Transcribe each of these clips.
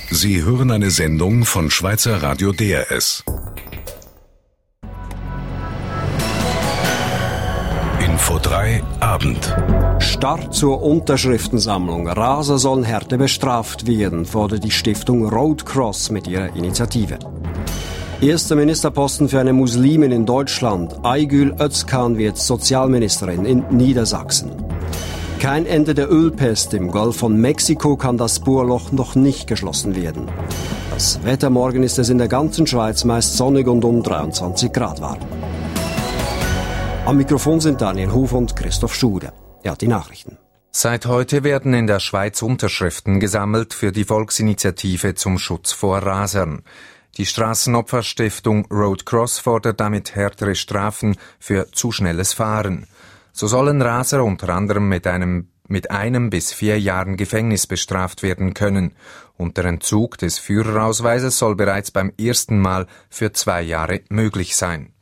Sie hören eine Sendung von Schweizer Radio DRS. Info 3 Abend. Start zur Unterschriftensammlung. Raser sollen härter bestraft werden, fordert die Stiftung Road Cross mit ihrer Initiative. Erster Ministerposten für eine Muslimin in Deutschland. Aygül Özkan wird Sozialministerin in Niedersachsen. Kein Ende der Ölpest. Im Golf von Mexiko kann das Bohrloch noch nicht geschlossen werden. Das Wetter morgen ist es in der ganzen Schweiz meist sonnig und um 23 Grad warm. Am Mikrofon sind Daniel Huf und Christoph Schude. Ja, die Nachrichten. Seit heute werden in der Schweiz Unterschriften gesammelt für die Volksinitiative zum Schutz vor Rasern. Die Straßenopferstiftung Road Cross fordert damit härtere Strafen für zu schnelles Fahren. So sollen Raser unter anderem mit 1 bis 4 Jahren Gefängnis bestraft werden können. Und der Entzug des Führerausweises soll bereits beim ersten Mal für 2 Jahre möglich sein.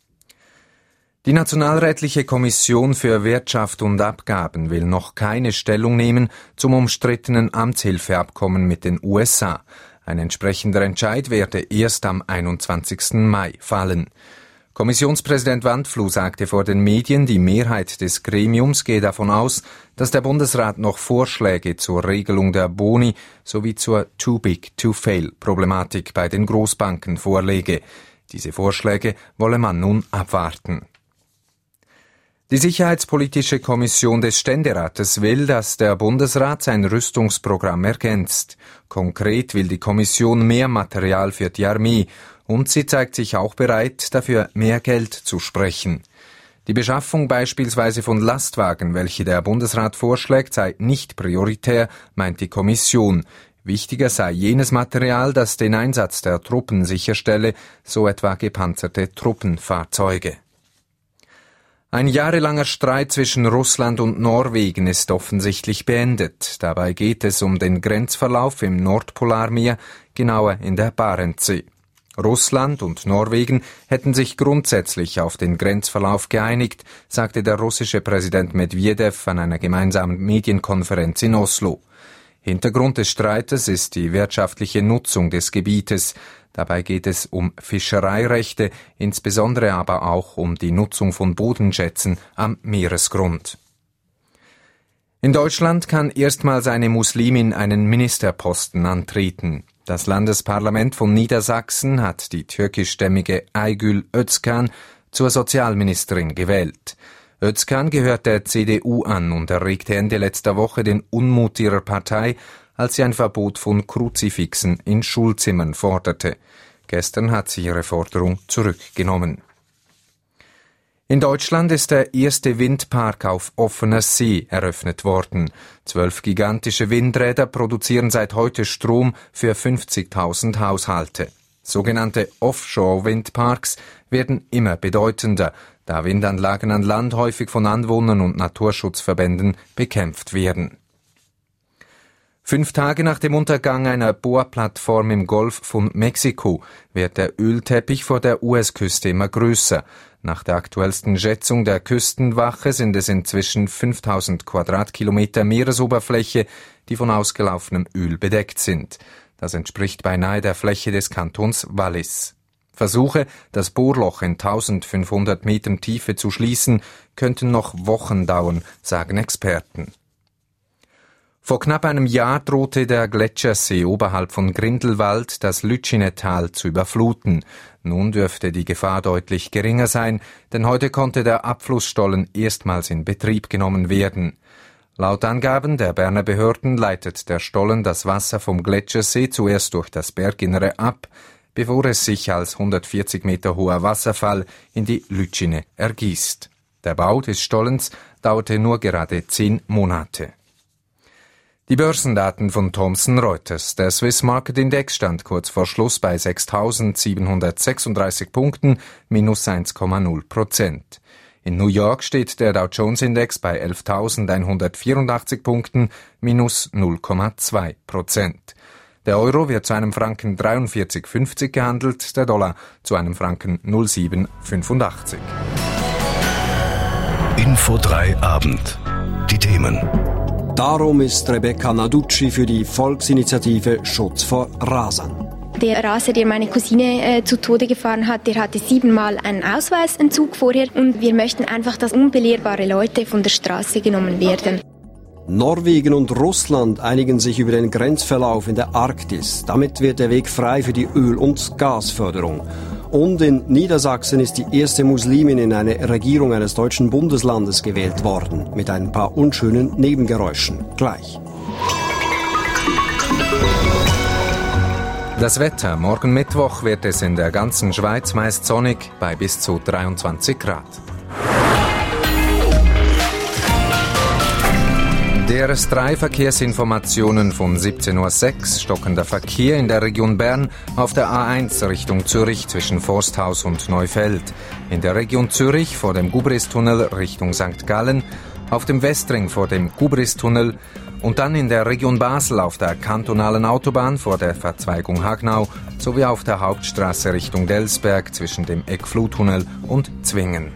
Die Nationalrätliche Kommission für Wirtschaft und Abgaben will noch keine Stellung nehmen zum umstrittenen Amtshilfeabkommen mit den USA. Ein entsprechender Entscheid werde erst am 21. Mai fallen. Kommissionspräsident Wandfluh sagte vor den Medien, die Mehrheit des Gremiums gehe davon aus, dass der Bundesrat noch Vorschläge zur Regelung der Boni sowie zur Too-Big-to-Fail-Problematik bei den Großbanken vorlege. Diese Vorschläge wolle man nun abwarten. Die Sicherheitspolitische Kommission des Ständerates will, dass der Bundesrat sein Rüstungsprogramm ergänzt. Konkret will die Kommission mehr Material für die Armee und sie zeigt sich auch bereit, dafür mehr Geld zu sprechen. Die Beschaffung beispielsweise von Lastwagen, welche der Bundesrat vorschlägt, sei nicht prioritär, meint die Kommission. Wichtiger sei jenes Material, das den Einsatz der Truppen sicherstelle, so etwa gepanzerte Truppenfahrzeuge. Ein jahrelanger Streit zwischen Russland und Norwegen ist offensichtlich beendet. Dabei geht es um den Grenzverlauf im Nordpolarmeer, genauer in der Barentssee. Russland und Norwegen hätten sich grundsätzlich auf den Grenzverlauf geeinigt, sagte der russische Präsident Medvedev an einer gemeinsamen Medienkonferenz in Oslo. Hintergrund des Streites ist die wirtschaftliche Nutzung des Gebietes. Dabei geht es um Fischereirechte, insbesondere aber auch um die Nutzung von Bodenschätzen am Meeresgrund. In Deutschland kann erstmals eine Muslimin einen Ministerposten antreten. Das Landesparlament von Niedersachsen hat die türkischstämmige Aygül Özkan zur Sozialministerin gewählt. Özkan gehört der CDU an und erregte Ende letzter Woche den Unmut ihrer Partei, als sie ein Verbot von Kruzifixen in Schulzimmern forderte. Gestern hat sie ihre Forderung zurückgenommen. In Deutschland ist der erste Windpark auf offener See eröffnet worden. 12 gigantische Windräder produzieren seit heute Strom für 50.000 Haushalte. Sogenannte Offshore-Windparks werden immer bedeutender, da Windanlagen an Land häufig von Anwohnern und Naturschutzverbänden bekämpft werden. 5 Tage nach dem Untergang einer Bohrplattform im Golf von Mexiko wird der Ölteppich vor der US-Küste immer größer. Nach der aktuellsten Schätzung der Küstenwache sind es inzwischen 5000 Quadratkilometer Meeresoberfläche, die von ausgelaufenem Öl bedeckt sind. Das entspricht beinahe der Fläche des Kantons Wallis. Versuche, das Bohrloch in 1500 Metern Tiefe zu schließen, könnten noch Wochen dauern, sagen Experten. Vor knapp einem Jahr drohte der Gletschersee oberhalb von Grindelwald das Lütschine-Tal zu überfluten. Nun dürfte die Gefahr deutlich geringer sein, denn heute konnte der Abflussstollen erstmals in Betrieb genommen werden. Laut Angaben der Berner Behörden leitet der Stollen das Wasser vom Gletschersee zuerst durch das Berginnere ab, bevor es sich als 140 Meter hoher Wasserfall in die Lütschine ergießt. Der Bau des Stollens dauerte nur gerade 10 Monate. Die Börsendaten von Thomson Reuters. Der Swiss Market Index stand kurz vor Schluss bei 6.736 Punkten, minus 1,0%. In New York steht der Dow Jones Index bei 11.184 Punkten, minus 0,2%. Der Euro wird zu einem Franken 43,50 gehandelt, der Dollar zu einem Franken 0,785. Info 3 Abend. Die Themen. Darum ist Rebecca Narducci für die Volksinitiative Schutz vor Rasern. Der Raser, der meine Cousine zu Tode gefahren hat, der hatte 7-mal einen Ausweisentzug vorher. Und wir möchten einfach, dass unbelehrbare Leute von der Straße genommen werden. Norwegen und Russland einigen sich über den Grenzverlauf in der Arktis. Damit wird der Weg frei für die Öl- und Gasförderung. Und in Niedersachsen ist die erste Muslimin in eine Regierung eines deutschen Bundeslandes gewählt worden. Mit ein paar unschönen Nebengeräuschen. Gleich. Das Wetter. Morgen Mittwoch wird es in der ganzen Schweiz meist sonnig bei bis zu 23 Grad. DRS3 Verkehrsinformationen von 17.06 Uhr. Stockender Verkehr in der Region Bern auf der A1 Richtung Zürich zwischen Forsthaus und Neufeld. In der Region Zürich vor dem Gubristunnel Richtung St. Gallen. Auf dem Westring vor dem Gubristunnel. Und dann in der Region Basel auf der kantonalen Autobahn vor der Verzweigung Hagnau sowie auf der Hauptstraße Richtung Delsberg zwischen dem Eckflutunnel und Zwingen.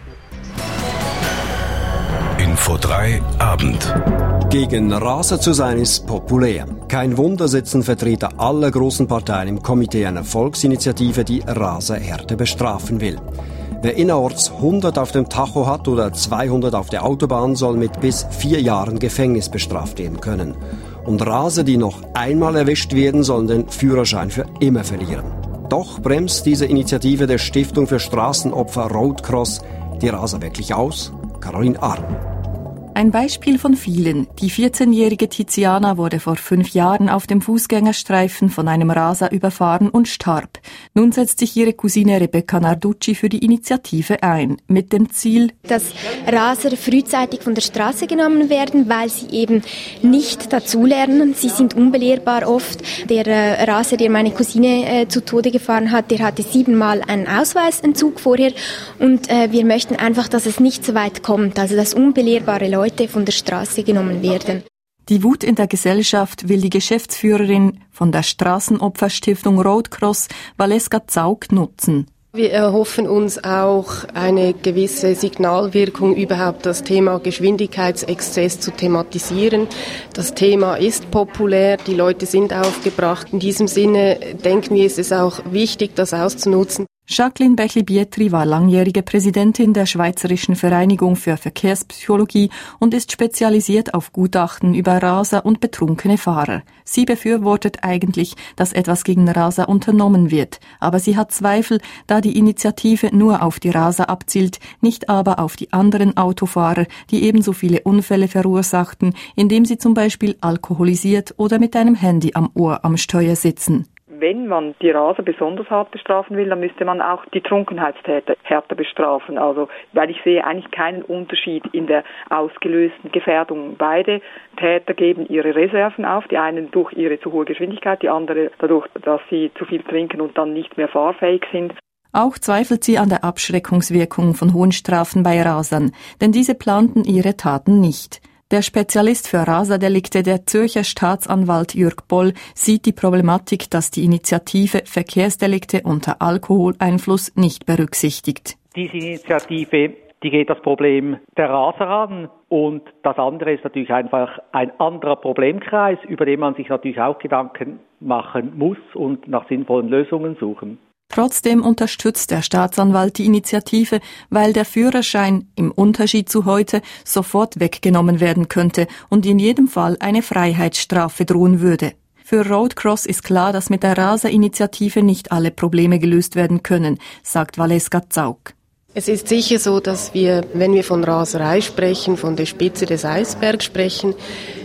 Info 3 Abend. Gegen Raser zu sein ist populär. Kein Wunder sitzen Vertreter aller großen Parteien im Komitee einer Volksinitiative, die Raser härter bestrafen will. Wer innerorts 100 auf dem Tacho hat oder 200 auf der Autobahn, soll mit bis 4 Jahren Gefängnis bestraft werden können. Und Raser, die noch einmal erwischt werden, sollen den Führerschein für immer verlieren. Doch bremst diese Initiative der Stiftung für Straßenopfer Road Cross die Raser wirklich aus? Caroline Arm. Ein Beispiel von vielen. Die 14-jährige Tiziana wurde vor 5 Jahren auf dem Fußgängerstreifen von einem Raser überfahren und starb. Nun setzt sich ihre Cousine Rebecca Narducci für die Initiative ein, mit dem Ziel, dass Raser frühzeitig von der Straße genommen werden, weil sie eben nicht dazulernen. Sie sind unbelehrbar oft. Der Raser, der meine Cousine zu Tode gefahren hat, der hatte 7-mal einen Ausweisentzug vorher. Und wir möchten einfach, dass es nicht so weit kommt, also dass unbelehrbare Leute von der Straße genommen werden. Die Wut in der Gesellschaft will die Geschäftsführerin von der Straßenopferstiftung Road Cross, Valeska Zaug, nutzen. Wir erhoffen uns auch eine gewisse Signalwirkung, überhaupt das Thema Geschwindigkeitsexzess zu thematisieren. Das Thema ist populär, die Leute sind aufgebracht. In diesem Sinne denken wir, es ist auch wichtig, das auszunutzen. Jacqueline Bechli-Bietri war langjährige Präsidentin der Schweizerischen Vereinigung für Verkehrspsychologie und ist spezialisiert auf Gutachten über Raser und betrunkene Fahrer. Sie befürwortet eigentlich, dass etwas gegen Raser unternommen wird. Aber sie hat Zweifel, da die Initiative nur auf die Raser abzielt, nicht aber auf die anderen Autofahrer, die ebenso viele Unfälle verursachten, indem sie zum Beispiel alkoholisiert oder mit einem Handy am Ohr am Steuer sitzen. Wenn man die Raser besonders hart bestrafen will, dann müsste man auch die Trunkenheitstäter härter bestrafen. Also, weil ich sehe eigentlich keinen Unterschied in der ausgelösten Gefährdung. Beide Täter geben ihre Reserven auf, die einen durch ihre zu hohe Geschwindigkeit, die andere dadurch, dass sie zu viel trinken und dann nicht mehr fahrfähig sind. Auch zweifelt sie an der Abschreckungswirkung von hohen Strafen bei Rasern, denn diese planten ihre Taten nicht. Der Spezialist für Raserdelikte, der Zürcher Staatsanwalt Jürg Boll, sieht die Problematik, dass die Initiative Verkehrsdelikte unter Alkoholeinfluss nicht berücksichtigt. Diese Initiative, die geht das Problem der Raser an, und das andere ist natürlich einfach ein anderer Problemkreis, über den man sich natürlich auch Gedanken machen muss und nach sinnvollen Lösungen suchen. Trotzdem unterstützt der Staatsanwalt die Initiative, weil der Führerschein im Unterschied zu heute sofort weggenommen werden könnte und in jedem Fall eine Freiheitsstrafe drohen würde. Für Road Cross ist klar, dass mit der Raser-Initiative nicht alle Probleme gelöst werden können, sagt Valeska Zaug. Es ist sicher so, dass wir, wenn wir von Raserei sprechen, von der Spitze des Eisbergs sprechen,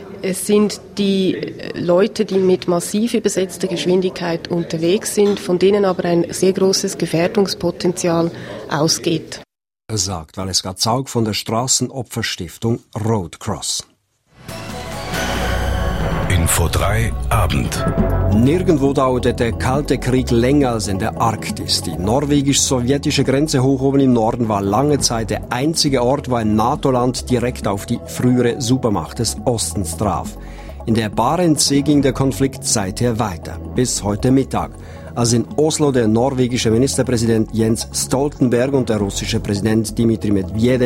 es sind die Leute, die mit massiv übersetzter Geschwindigkeit unterwegs sind, von denen aber ein sehr großes Gefährdungspotenzial ausgeht. Sagt Valeska Zaug von der Straßenopferstiftung Road Cross. Info 3 Abend. Nirgendwo dauerte der Kalte Krieg länger als in der Arktis. Die norwegisch-sowjetische Grenze hoch oben im Norden war lange Zeit der einzige Ort, wo ein NATO-Land direkt auf die frühere Supermacht des Ostens traf. In der Barentssee ging der Konflikt seither weiter, bis heute Mittag, als in Oslo der norwegische Ministerpräsident Jens Stoltenberg und der russische Präsident Dmitri Medvedev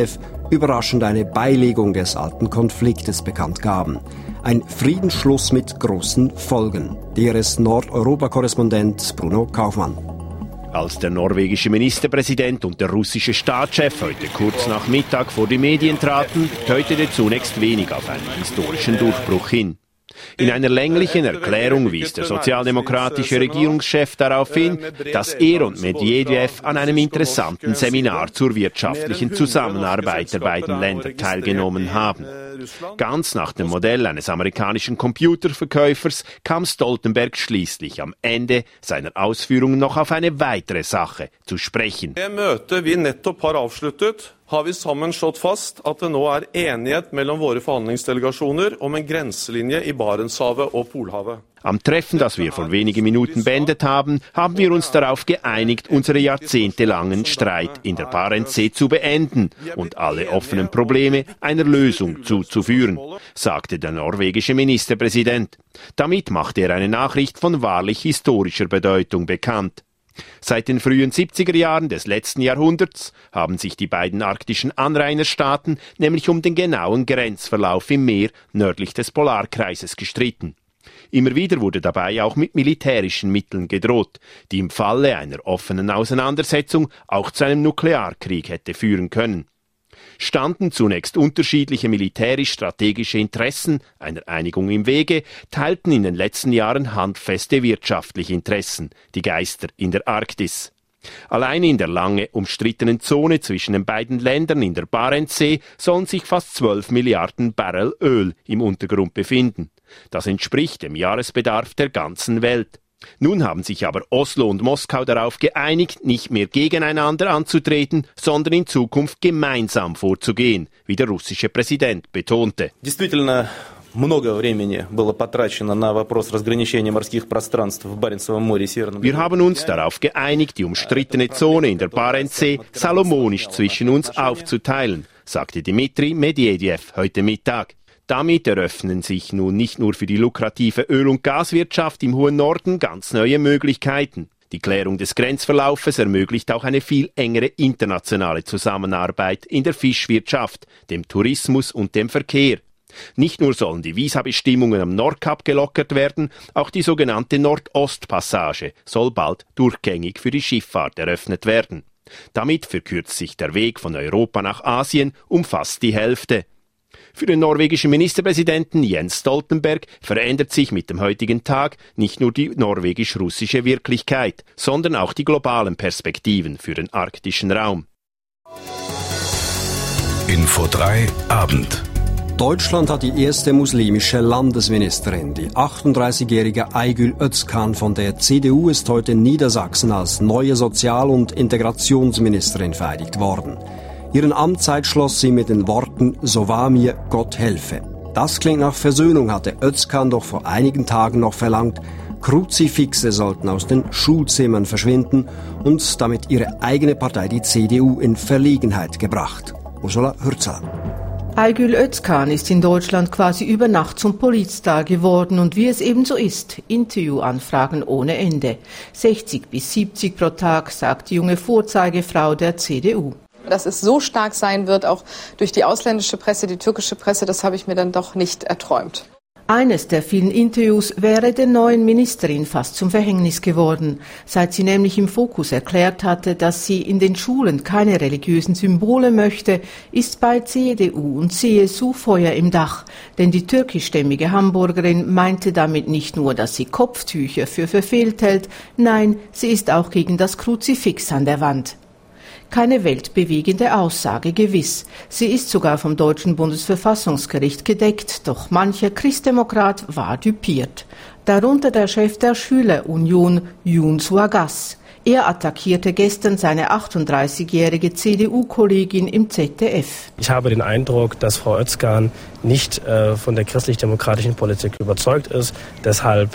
überraschend eine Beilegung des alten Konfliktes bekannt gaben. Ein Friedensschluss mit großen Folgen. Der ist Nordeuropa-Korrespondent Bruno Kaufmann. Als der norwegische Ministerpräsident und der russische Staatschef heute kurz nach Mittag vor die Medien traten, deutete zunächst wenig auf einen historischen Durchbruch hin. In einer länglichen Erklärung wies der sozialdemokratische Regierungschef darauf hin, dass er und Medvedev an einem interessanten Seminar zur wirtschaftlichen Zusammenarbeit der beiden Länder teilgenommen haben. Ganz nach dem Modell eines amerikanischen Computerverkäufers kam Stoltenberg schließlich am Ende seiner Ausführungen noch auf eine weitere Sache zu sprechen. Det møtet vi nettopp har avsluttet, har vi sammen slått fast at det nå enighet mellom våre forhandlingsdelegasjoner om en grenselinje i Barentshavet og Polhavet. Am Treffen, das wir vor wenigen Minuten beendet haben, haben wir uns darauf geeinigt, unsere jahrzehntelangen Streit in der Barentssee zu beenden und alle offenen Probleme einer Lösung zuzuführen, sagte der norwegische Ministerpräsident. Damit machte er eine Nachricht von wahrlich historischer Bedeutung bekannt. Seit den frühen 70er Jahren des letzten Jahrhunderts haben sich die beiden arktischen Anrainerstaaten nämlich um den genauen Grenzverlauf im Meer nördlich des Polarkreises gestritten. Immer wieder wurde dabei auch mit militärischen Mitteln gedroht, die im Falle einer offenen Auseinandersetzung auch zu einem Nuklearkrieg hätte führen können. Standen zunächst unterschiedliche militärisch-strategische Interessen einer Einigung im Wege, teilten in den letzten Jahren handfeste wirtschaftliche Interessen, die Geister in der Arktis. Allein in der lange umstrittenen Zone zwischen den beiden Ländern in der Barentssee sollen sich fast 12 Milliarden Barrel Öl im Untergrund befinden. Das entspricht dem Jahresbedarf der ganzen Welt. Nun haben sich aber Oslo und Moskau darauf geeinigt, nicht mehr gegeneinander anzutreten, sondern in Zukunft gemeinsam vorzugehen, wie der russische Präsident betonte. Wir haben uns darauf geeinigt, die umstrittene Zone in der Barentssee salomonisch zwischen uns aufzuteilen, sagte Dmitri Medvedev heute Mittag. Damit eröffnen sich nun nicht nur für die lukrative Öl- und Gaswirtschaft im hohen Norden ganz neue Möglichkeiten. Die Klärung des Grenzverlaufes ermöglicht auch eine viel engere internationale Zusammenarbeit in der Fischwirtschaft, dem Tourismus und dem Verkehr. Nicht nur sollen die Visabestimmungen am Nordkap gelockert werden, auch die sogenannte Nordostpassage soll bald durchgängig für die Schifffahrt eröffnet werden. Damit verkürzt sich der Weg von Europa nach Asien um fast die Hälfte. Für den norwegischen Ministerpräsidenten Jens Stoltenberg verändert sich mit dem heutigen Tag nicht nur die norwegisch-russische Wirklichkeit, sondern auch die globalen Perspektiven für den arktischen Raum. Info 3 Abend. Deutschland hat die erste muslimische Landesministerin. Die 38-jährige Aygül Özkan von der CDU ist heute in Niedersachsen als neue Sozial- und Integrationsministerin vereidigt worden. Ihren Amtszeit schloss sie mit den Worten „So wahr mir Gott helfe". Das klingt nach Versöhnung, hatte Özkan doch vor einigen Tagen noch verlangt. Kruzifixe sollten aus den Schulzimmern verschwinden und damit ihre eigene Partei, die CDU, in Verlegenheit gebracht. Ursula Hürzer. Aygül Özkan ist in Deutschland quasi über Nacht zum Politstar geworden und wie es eben so ist, Interviewanfragen ohne Ende. 60 bis 70 pro Tag, sagt die junge Vorzeigefrau der CDU. Dass es so stark sein wird, auch durch die ausländische Presse, die türkische Presse, das habe ich mir dann doch nicht erträumt. Eines der vielen Interviews wäre der neuen Ministerin fast zum Verhängnis geworden, seit sie nämlich im Fokus erklärt hatte, dass sie in den Schulen keine religiösen Symbole möchte, ist bei CDU und CSU Feuer im Dach. Denn die türkischstämmige Hamburgerin meinte damit nicht nur, dass sie Kopftücher für verfehlt hält, nein, sie ist auch gegen das Kruzifix an der Wand. Keine weltbewegende Aussage, gewiss. Sie ist sogar vom deutschen Bundesverfassungsgericht gedeckt, doch mancher Christdemokrat war düpiert. Darunter der Chef der Schülerunion, Yoon Soo-gas. Er attackierte gestern seine 38-jährige CDU-Kollegin im ZDF. Ich habe den Eindruck, dass Frau Özkan nicht von der christlich-demokratischen Politik überzeugt ist. Deshalb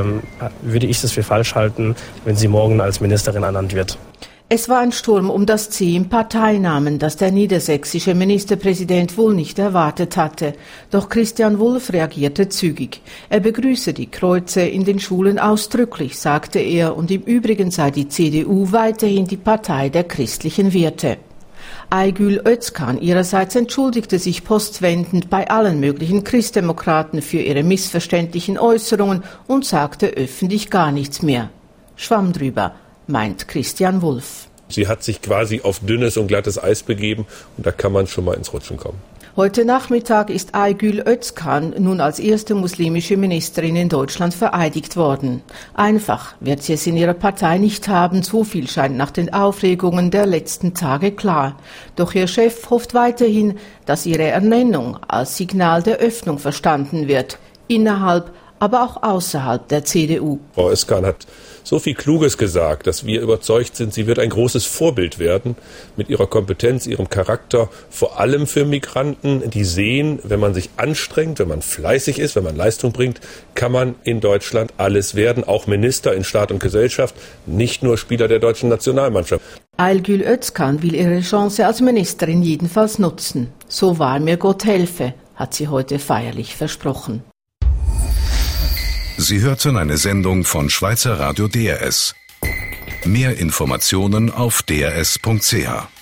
würde ich es für falsch halten, wenn sie morgen als Ministerin ernannt wird. Es war ein Sturm um das C im Parteinamen, das der niedersächsische Ministerpräsident wohl nicht erwartet hatte. Doch Christian Wulff reagierte zügig. Er begrüße die Kreuze in den Schulen ausdrücklich, sagte er, und im Übrigen sei die CDU weiterhin die Partei der christlichen Werte. Aygül Özkan ihrerseits entschuldigte sich postwendend bei allen möglichen Christdemokraten für ihre missverständlichen Äußerungen und sagte öffentlich gar nichts mehr. Schwamm drüber, meint Christian Wulff. Sie hat sich quasi auf dünnes und glattes Eis begeben und da kann man schon mal ins Rutschen kommen. Heute Nachmittag ist Aygül Özkan nun als erste muslimische Ministerin in Deutschland vereidigt worden. Einfach wird sie es in ihrer Partei nicht haben, so viel scheint nach den Aufregungen der letzten Tage klar. Doch ihr Chef hofft weiterhin, dass ihre Ernennung als Signal der Öffnung verstanden wird, innerhalb, aber auch außerhalb der CDU. Frau Özkan hat so viel Kluges gesagt, dass wir überzeugt sind, sie wird ein großes Vorbild werden mit ihrer Kompetenz, ihrem Charakter, vor allem für Migranten, die sehen, wenn man sich anstrengt, wenn man fleißig ist, wenn man Leistung bringt, kann man in Deutschland alles werden, auch Minister in Staat und Gesellschaft, nicht nur Spieler der deutschen Nationalmannschaft. Aygül Özkan will ihre Chance als Ministerin jedenfalls nutzen. So wahr mir Gott helfe, hat sie heute feierlich versprochen. Sie hörten eine Sendung von Schweizer Radio DRS. Mehr Informationen auf drs.ch.